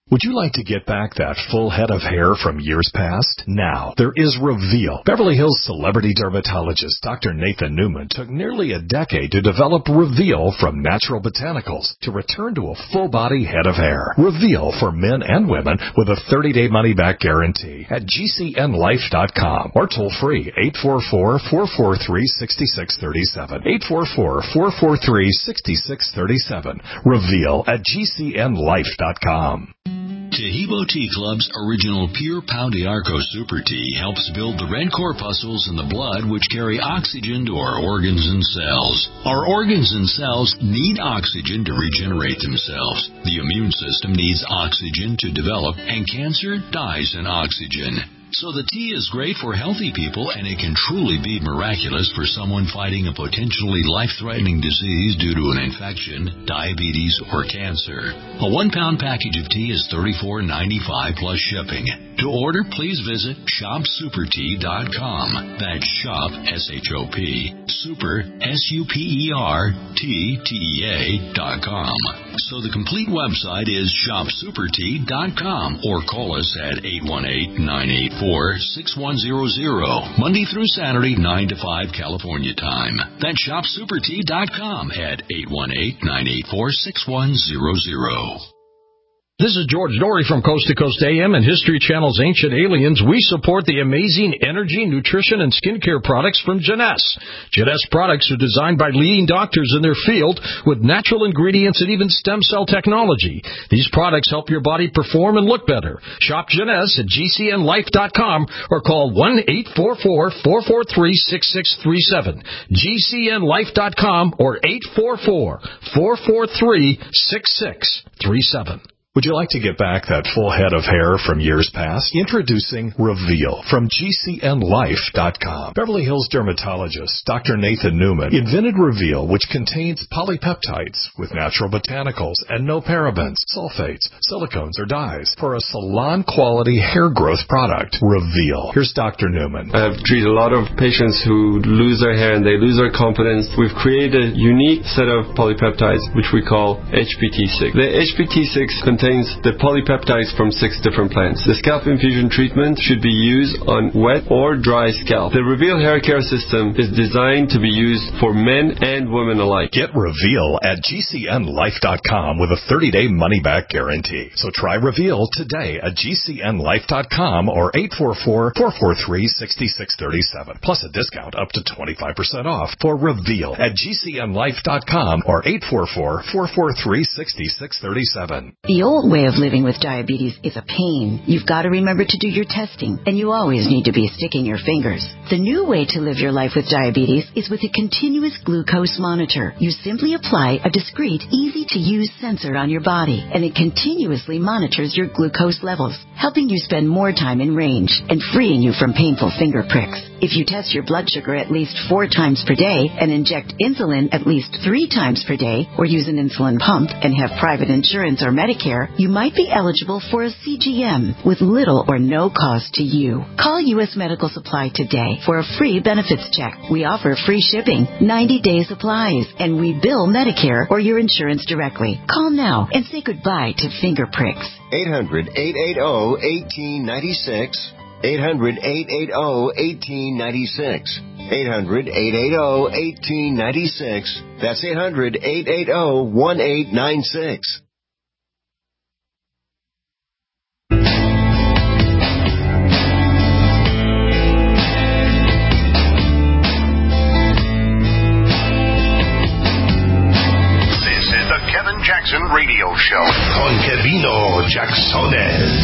Would you like to get back that full head of hair from years past? Now, there is Reveal. Beverly Hills celebrity dermatologist Doctor Nathan Newman took nearly a decade to develop Reveal from natural botanicals to return to a full-body head of hair. Reveal for men and women with a thirty-day money-back guarantee at G C N life dot com or toll-free eight four four, four four three, six six three seven. eight four four, four four three, six six three seven. Reveal at G C N life dot com. Tahibo Tea Club's original Pure Pau d'Arco Super Tea helps build the red corpuscles in the blood which carry oxygen to our organs and cells. Our organs and cells need oxygen to regenerate themselves. The immune system needs oxygen to develop, and cancer dies in oxygen. So the tea is great for healthy people, and it can truly be miraculous for someone fighting a potentially life-threatening disease due to an infection, diabetes, or cancer. A one-pound package of tea is thirty-four ninety-five plus shipping. To order, please visit shop super tea dot com. That's shop, S H O P, super, S U P E R, T, T E A, dot com. So the complete website is shop super tea dot com, or call us at eight one eight, nine eight four, six one zero zero, Monday through Saturday, nine to five California time. That's shop super tea dot com at eight one eight, nine eight four, six one zero zero. This is George Dory from Coast to Coast A M and History Channel's Ancient Aliens. We support the amazing energy, nutrition, and skincare products from Jeunesse. Jeunesse products are designed by leading doctors in their field with natural ingredients and even stem cell technology. These products help your body perform and look better. Shop Jeunesse at G C N life dot com or call one eight four four, four four three, six six three seven. G C N life dot com or eight four four, four four three, six six three seven. Would you like to get back that full head of hair from years past? Introducing Reveal from G C N life dot com. Beverly Hills dermatologist Doctor Nathan Newman invented Reveal, which contains polypeptides with natural botanicals and no parabens, sulfates, silicones, or dyes for a salon-quality hair growth product. Reveal. Here's Doctor Newman. I've treated a lot of patients who lose their hair and they lose their confidence. We've created a unique set of polypeptides, which we call H P T six. The H P T six contains the polypeptides from six different plants. The scalp infusion treatment should be used on wet or dry scalp. The Reveal hair care system is designed to be used for men and women alike. Get Reveal at G C N life dot com with a thirty-day money-back guarantee. So try Reveal today at G C N life dot com or eight four four, four four three, six six three seven. Plus a discount up to twenty-five percent off for Reveal at G C N life dot com or eight four four, four four three, six six three seven. The old way of living with diabetes is a pain. You've got to remember to do your testing, and you always need to be sticking your fingers. The new way to live your life with diabetes is with a continuous glucose monitor. You simply apply a discreet, easy-to-use sensor on your body, and it continuously monitors your glucose levels, helping you spend more time in range and freeing you from painful finger pricks. If you test your blood sugar at least four times per day and inject insulin at least three times per day, or use an insulin pump and have private insurance or Medicare, you might be eligible for a C G M with little or no cost to you. Call U S Medical Supply today for a free benefits check. We offer free shipping, ninety-day supplies, and we bill Medicare or your insurance directly. Call now and say goodbye to finger pricks. eight hundred, eight eight zero, one eight nine six. eight hundred, eight eight zero, one eight nine six. eight hundred, eight eight zero, one eight nine six. That's eight hundred, eight eight zero, one eight nine six. Kevin Jackson Radio Show con Kevino Jacksones.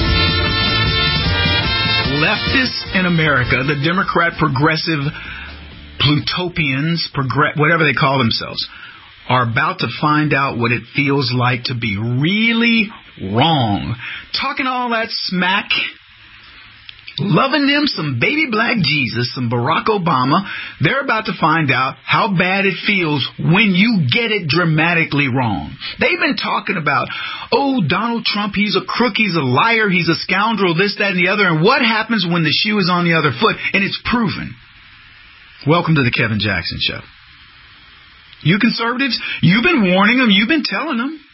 Leftists in America, the Democrat progressive Plutopians, progress, whatever they call themselves, are about to find out what it feels like to be really wrong. Talking all that smack, loving them some baby black Jesus, some Barack Obama. They're about to find out how bad it feels when you get it dramatically wrong. They've been talking about, oh, Donald Trump, he's a crook, he's a liar, he's a scoundrel, this, that, and the other. And what happens when the shoe is on the other foot? And it's proven. Welcome to the Kevin Jackson Show. You conservatives, you've been warning them, you've been telling them.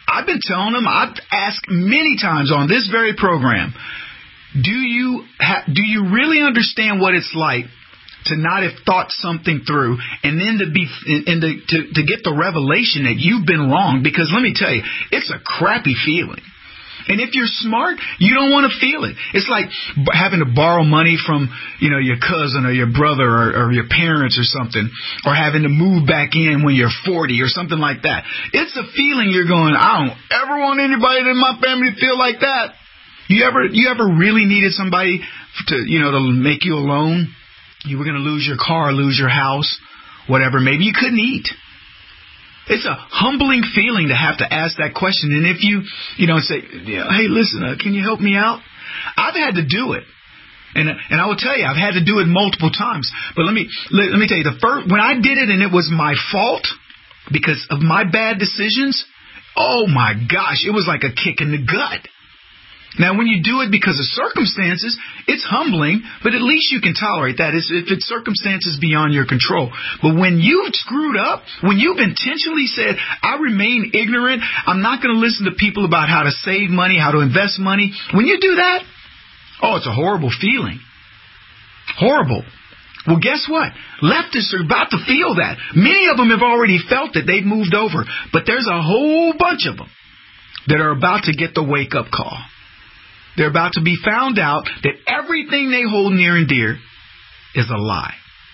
I've been telling them, I've asked many times on this very program, do you ha- do you really understand what it's like to not have thought something through, and then to be and to, to to get the revelation that you've been wrong? Because let me tell you, it's a crappy feeling. And if you're smart, you don't want to feel it. It's like having to borrow money from, you know, your cousin or your brother or, or your parents or something, or having to move back in when you're forty or something like that. It's a feeling you're going, I don't ever want anybody in my family to feel like that. You ever you ever really needed somebody to, you know, to make you a loan? You were going to lose your car, lose your house, whatever. Maybe you couldn't eat. It's a humbling feeling to have to ask that question. And if you, you know, say, hey, listen, uh, can you help me out? I've had to do it. And and I will tell you, I've had to do it multiple times. But let me let, let me tell you, the first, when I did it and it was my fault because of my bad decisions, oh, my gosh, it was like a kick in the gut. Now, when you do it because of circumstances, it's humbling, but at least you can tolerate that if it's circumstances beyond your control. But when you've screwed up, when you've intentionally said, I remain ignorant, I'm not going to listen to people about how to save money, how to invest money. When you do that, oh, it's a horrible feeling. Horrible. Well, guess what? Leftists are about to feel that. Many of them have already felt it. They've moved over. But there's a whole bunch of them that are about to get the wake-up call. They're about to be found out that everything they hold near and dear is a lie.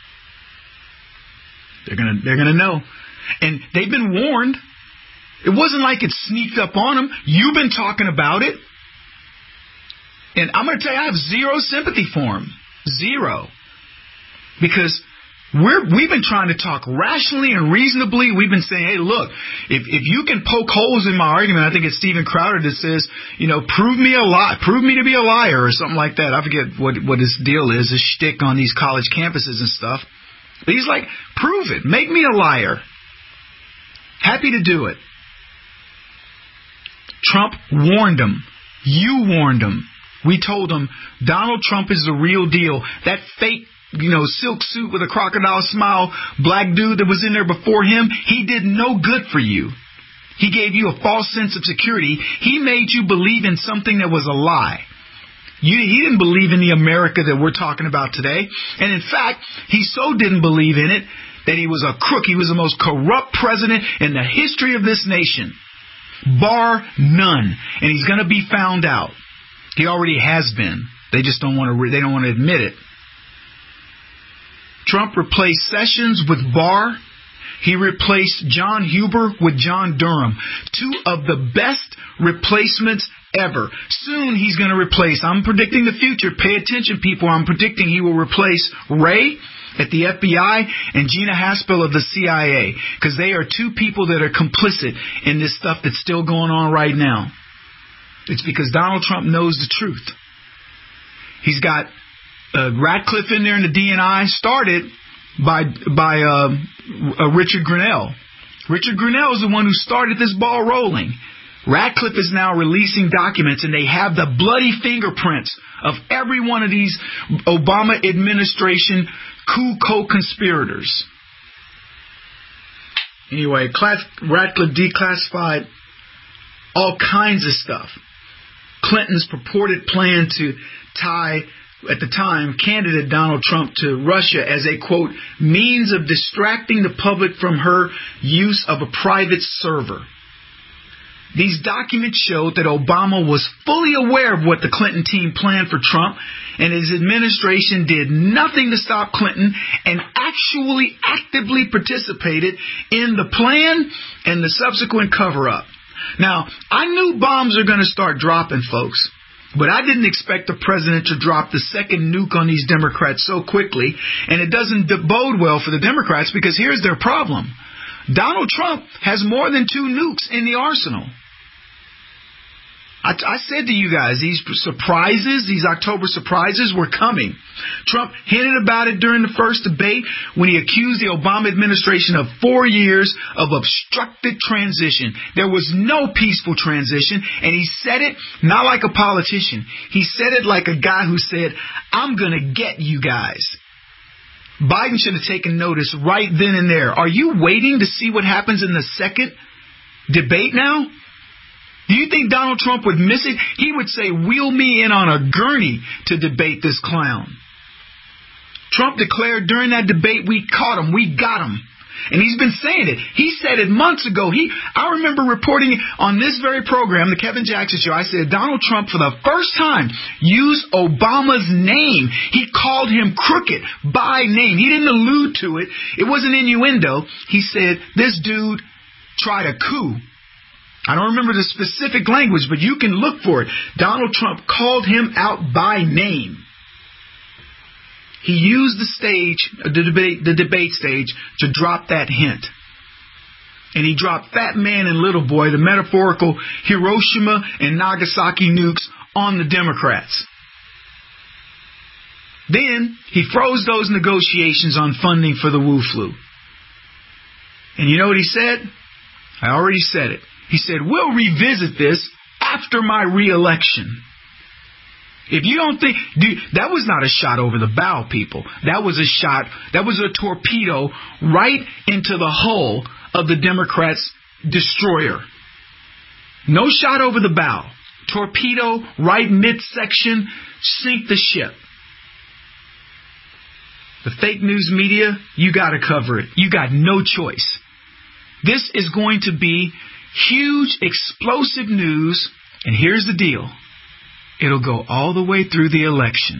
They're gonna, they're gonna know. And they've been warned. It wasn't like it sneaked up on them. You've been talking about it. And I'm going to tell you, I have zero sympathy for them. Zero. Because We're, we've been trying to talk rationally and reasonably. We've been saying, hey, look, if, if you can poke holes in my argument, I think it's Steven Crowder that says, you know, prove me a lie, prove me to be a liar or something like that. I forget what, what his deal is, his shtick on these college campuses and stuff. But he's like, prove it. Make me a liar. Happy to do it. Trump warned him. You warned him. We told him Donald Trump is the real deal. That fake, you know, silk suit with a crocodile smile, black dude that was in there before him, he did no good for you. He gave you a false sense of security. He made you believe in something that was a lie. You, he didn't believe in the America that we're talking about today. And in fact, he so didn't believe in it that he was a crook. He was the most corrupt president in the history of this nation, bar none. And he's going to be found out. He already has been. They just don't want to. They don't want to admit it. Trump replaced Sessions with Barr. He replaced John Huber with John Durham. Two of the best replacements ever. Soon he's going to replace, I'm predicting the future. Pay attention, people. I'm predicting he will replace Wray at the F B I and Gina Haspel of the C I A. Because they are two people that are complicit in this stuff that's still going on right now. It's because Donald Trump knows the truth. He's got Uh, Ratcliffe in there in the D N I, started by by uh, uh, Richard Grenell. Richard Grenell is the one who started this ball rolling. Ratcliffe is now releasing documents, and they have the bloody fingerprints of every one of these Obama administration coup co-conspirators. Anyway, class, Ratcliffe declassified all kinds of stuff. Clinton's purported plan to tie, at the time, candidate Donald Trump to Russia as a, quote, means of distracting the public from her use of a private server. These documents showed that Obama was fully aware of what the Clinton team planned for Trump, and his administration did nothing to stop Clinton and actually actively participated in the plan and the subsequent cover-up. Now, I knew bombs are going to start dropping, folks. But I didn't expect the president to drop the second nuke on these Democrats so quickly. And it doesn't bode well for the Democrats, because here's their problem. Donald Trump has more than two nukes in the arsenal. I, I said to you guys, these surprises, these October surprises were coming. Trump hinted about it during the first debate when he accused the Obama administration of four years of obstructed transition. There was no peaceful transition, and he said it not like a politician. He said it like a guy who said, I'm going to get you guys. Biden should have taken notice right then and there. Are you waiting to see what happens in the second debate now? Do you think Donald Trump would miss it? He would say, wheel me in on a gurney to debate this clown. Trump declared during that debate, we caught him, we got him. And he's been saying it. He said it months ago. He, I remember reporting on this very program, the Kevin Jackson Show. I said Donald Trump, for the first time, used Obama's name. He called him crooked by name. He didn't allude to it. It wasn't innuendo. He said, this dude tried a coup. I don't remember the specific language, but you can look for it. Donald Trump called him out by name. He used the stage, the debate, the debate stage, to drop that hint. And he dropped Fat Man and Little Boy, the metaphorical Hiroshima and Nagasaki nukes, on the Democrats. Then he froze those negotiations on funding for the Wu flu. And you know what he said? I already said it. He said, we'll revisit this after my re-election. If you don't think, dude, that was not a shot over the bow, people. That was a shot, that was a torpedo right into the hull of the Democrats' destroyer. No shot over the bow. Torpedo right midsection, sink the ship. The fake news media, you got to cover it. You got no choice. This is going to be huge, explosive news, and here's the deal. It'll go all the way through the election.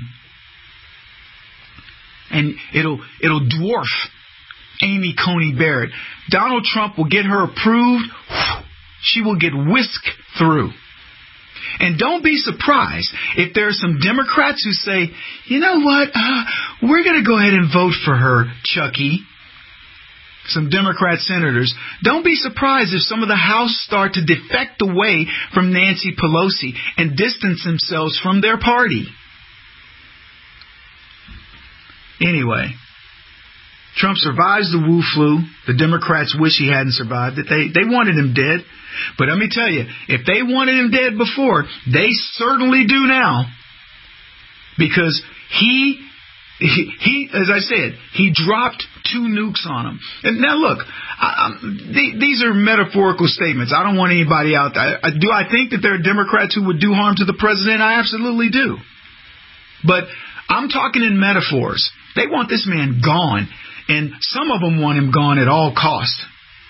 And it'll it'll dwarf Amy Coney Barrett. Donald Trump will get her approved. She will get whisked through. And don't be surprised if there are some Democrats who say, you know what, uh, we're going to go ahead and vote for her, Chucky. Some Democrat senators. Don't be surprised if some of the House start to defect away from Nancy Pelosi and distance themselves from their party. Anyway, Trump survives the Wu flu. The Democrats wish he hadn't survived it. They, they wanted him dead. But let me tell you, if they wanted him dead before, they certainly do now. Because he... He, he, as I said, he dropped two nukes on him. And now, look, I, I, th- these are metaphorical statements. I don't want anybody out there. I, do I think that there are Democrats who would do harm to the president? I absolutely do. But I'm talking in metaphors. They want this man gone, and some of them want him gone at all costs.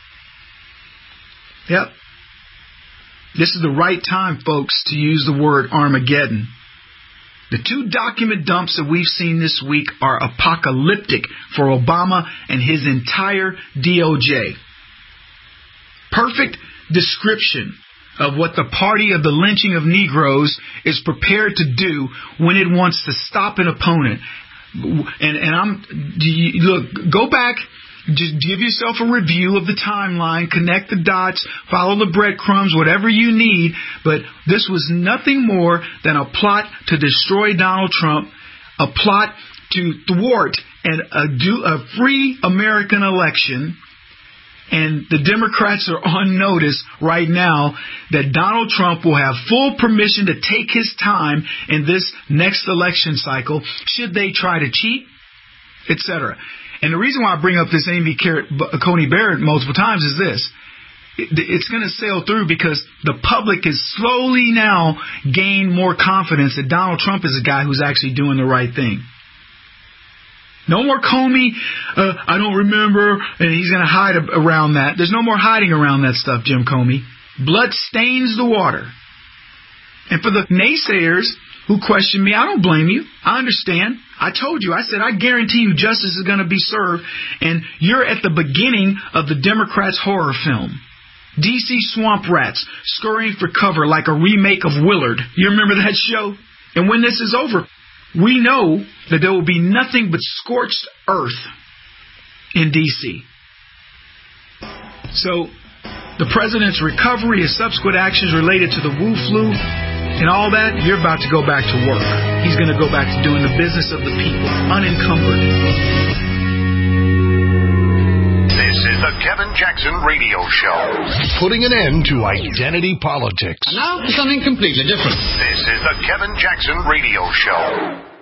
Yep. This is the right time, folks, to use the word Armageddon. The two document dumps that we've seen this week are apocalyptic for Obama and his entire D O J. Perfect description of what the party of the lynching of Negroes is prepared to do when it wants to stop an opponent. And, and I'm, look, go back. Just give yourself a review of the timeline, connect the dots, follow the breadcrumbs, whatever you need. But this was nothing more than a plot to destroy Donald Trump, a plot to thwart and a, do, a free American election. And the Democrats are on notice right now that Donald Trump will have full permission to take his time in this next election cycle, should they try to cheat, et cetera. And the reason why I bring up this Amy Coney Barrett multiple times is this. It's going to sail through because the public is slowly now gained more confidence that Donald Trump is a guy who's actually doing the right thing. No more Comey, uh, I don't remember, and he's going to hide around that. There's no more hiding around that stuff, Jim Comey. Blood stains the water. And for the naysayers who question me, I don't blame you. I understand. I told you. I said, I guarantee you justice is going to be served. And you're at the beginning of the Democrats' horror film. D C swamp rats scurrying for cover like a remake of Willard. You remember that show? And when this is over, we know that there will be nothing but scorched earth in D C. So the president's recovery, his subsequent actions related to the Wu flu, and all that, you're about to go back to work. He's going to go back to doing the business of the people, unencumbered. This is the Kevin Jackson Radio Show. Putting an end to identity politics. And now for something completely different. This is the Kevin Jackson Radio Show.